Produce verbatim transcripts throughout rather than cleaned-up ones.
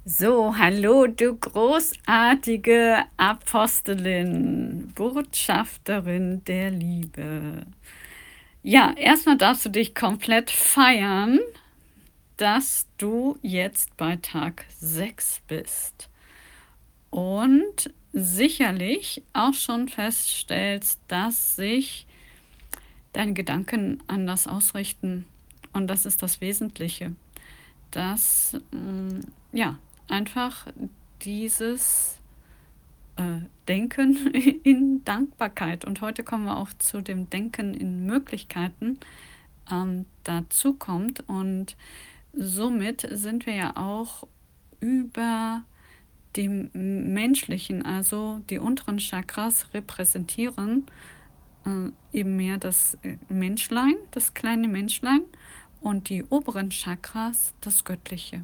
So, hallo, du großartige Apostelin, Botschafterin der Liebe. Ja, erstmal darfst du dich komplett feiern, dass du jetzt bei Tag sechs bist und sicherlich auch schon feststellst, dass sich deine Gedanken anders ausrichten. Und das ist das Wesentliche, dass mm, ja einfach dieses äh, Denken in Dankbarkeit. Und heute kommen wir auch zu dem Denken in Möglichkeiten ähm, dazu kommt. Und somit sind wir ja auch über dem Menschlichen, also die unteren Chakras repräsentieren äh, eben mehr das äh, Menschlein, das kleine Menschlein, und die oberen Chakras das Göttliche.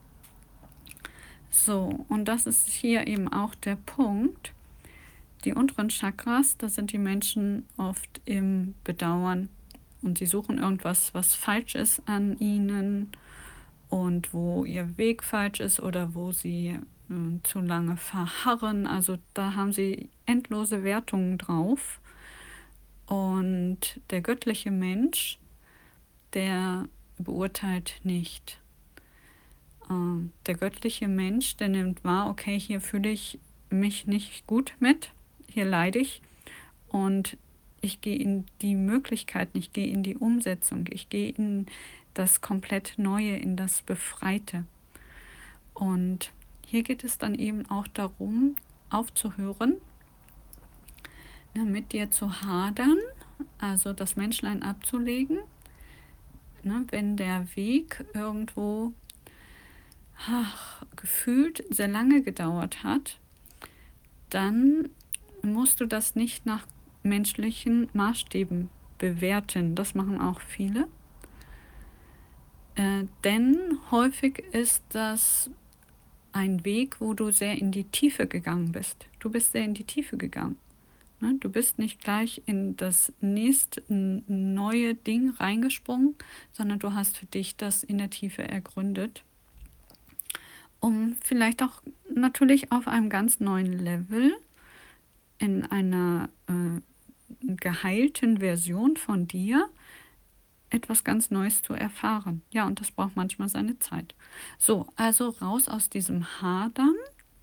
So, und das ist hier eben auch der Punkt. Die unteren Chakras, da sind die Menschen oft im Bedauern und sie suchen irgendwas, was falsch ist an ihnen und wo ihr Weg falsch ist oder wo sie äh, zu lange verharren. Also da haben sie endlose Wertungen drauf. Und der göttliche Mensch, der beurteilt nicht. Äh, der göttliche Mensch, der nimmt wahr, okay, hier fühle ich mich nicht gut mit, hier leide ich. Und ich gehe in die Möglichkeiten, ich gehe in die Umsetzung, ich gehe in das komplett Neue, in das Befreite. Und hier geht es dann eben auch darum, aufzuhören, ne, mit dir zu hadern, also das Menschlein abzulegen, ne, wenn der Weg irgendwo ach, gefühlt sehr lange gedauert hat, dann musst du das nicht nach menschlichen Maßstäben bewerten. Das machen auch viele. Äh, denn häufig ist das ein Weg, wo du sehr in die Tiefe gegangen bist. Du bist sehr in die Tiefe gegangen. Ne? Du bist nicht gleich in das nächste neue Ding reingesprungen, sondern du hast für dich das in der Tiefe ergründet, um vielleicht auch natürlich auf einem ganz neuen Level in einer äh, geheilten Version von dir etwas ganz Neues zu erfahren. Ja, und das braucht manchmal seine Zeit. So, also raus aus diesem Hadern,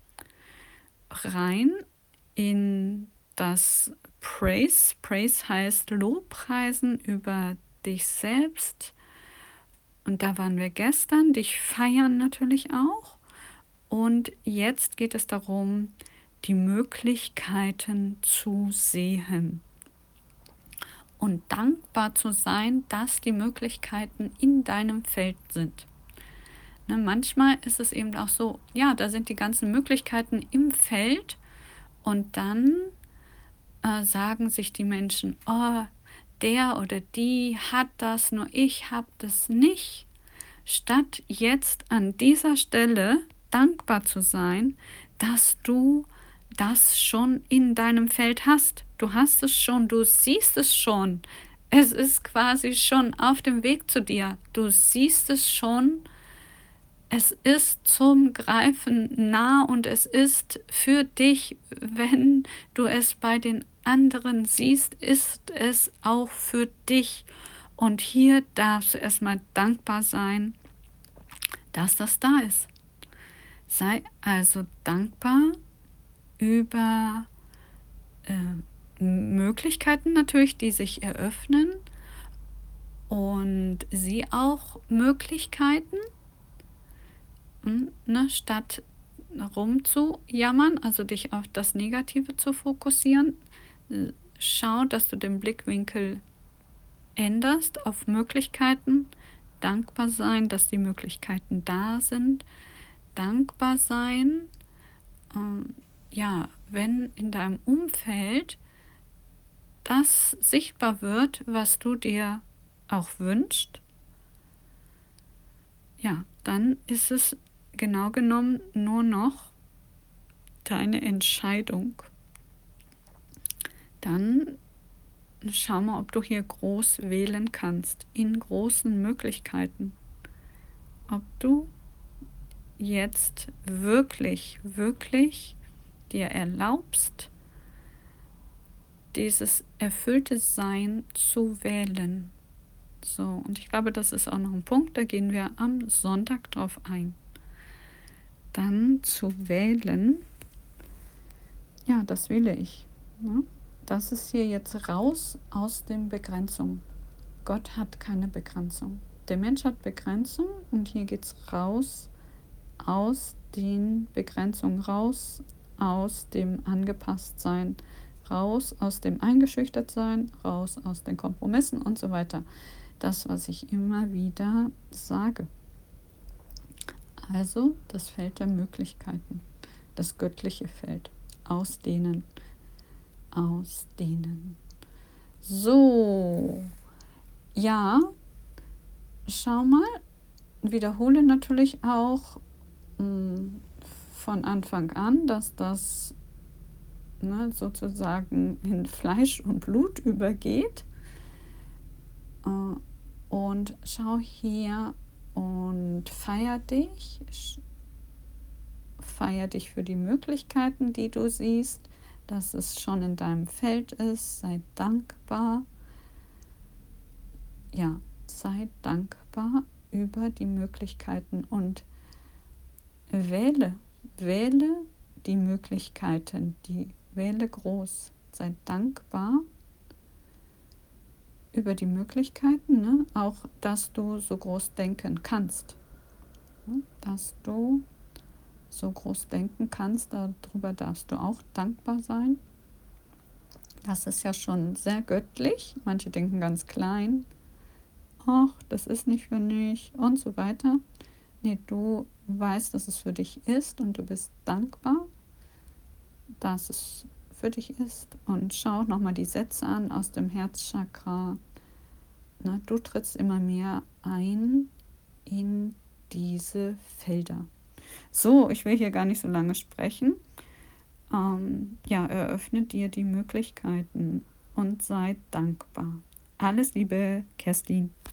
rein in das Praise. Praise heißt Lobpreisen über dich selbst. Und da waren wir gestern, dich feiern natürlich auch. Und jetzt geht es darum, die Möglichkeiten zu sehen und dankbar zu sein, dass die Möglichkeiten in deinem Feld sind. Ne, manchmal ist es eben auch so, ja, da sind die ganzen Möglichkeiten im Feld und dann äh, sagen sich die Menschen, oh, der oder die hat das, nur ich habe das nicht. Statt jetzt an dieser Stelle dankbar zu sein, dass du das schon in deinem Feld hast. Du hast es schon, du siehst es schon. Es ist quasi schon auf dem Weg zu dir. Du siehst es schon. Es ist zum Greifen nah und es ist für dich, wenn du es bei den anderen siehst, ist es auch für dich. Und hier darfst du erstmal dankbar sein, dass das da ist. Sei also dankbar über äh, Möglichkeiten natürlich, die sich eröffnen und sieh auch Möglichkeiten, hm, ne, statt rumzujammern, also dich auf das Negative zu fokussieren. äh, Schau, dass du den Blickwinkel änderst auf Möglichkeiten, dankbar sein, dass die Möglichkeiten da sind, dankbar sein, ähm, ja, wenn in deinem Umfeld das sichtbar wird, was du dir auch wünschst, ja, dann ist es genau genommen nur noch deine Entscheidung. Dann schau mal, ob du hier groß wählen kannst, in großen Möglichkeiten. Ob du jetzt wirklich, wirklich dir erlaubst, dieses erfüllte Sein zu wählen. So, und ich glaube, das ist auch noch ein Punkt, da gehen wir am Sonntag drauf ein. Dann zu wählen, ja, das wähle ich. Ne? Das ist hier jetzt raus aus den Begrenzungen. Gott hat keine Begrenzung. Der Mensch hat Begrenzung und hier geht es raus aus den Begrenzungen, raus aus dem Angepasstsein, raus aus dem Eingeschüchtertsein, raus aus den Kompromissen und so weiter. Das, was ich immer wieder sage. Also das Feld der Möglichkeiten, das göttliche Feld, ausdehnen, ausdehnen. So, ja, schau mal, wiederhole natürlich auch mh, von Anfang an, dass das ne, sozusagen in Fleisch und Blut übergeht. Äh, und schau hier und feier dich, feier dich für die Möglichkeiten, die du siehst, dass es schon in deinem Feld ist. Sei dankbar. Ja, sei dankbar über die Möglichkeiten und wähle, wähle die Möglichkeiten, die wähle groß. Sei dankbar über die Möglichkeiten, ne? Auch, dass du so groß denken kannst. Ne? Dass du so groß denken kannst, darüber darfst du auch dankbar sein. Das ist ja schon sehr göttlich. Manche denken ganz klein. Ach, das ist nicht für mich und so weiter. Nee, du weißt, dass es für dich ist und du bist dankbar, dass es für dich ist. Und schau nochmal die Sätze an aus dem Herzchakra. Na, du trittst immer mehr ein in diese Felder. So, ich will hier gar nicht so lange sprechen. Ähm, ja, eröffne dir die Möglichkeiten und sei dankbar. Alles Liebe, Kerstin.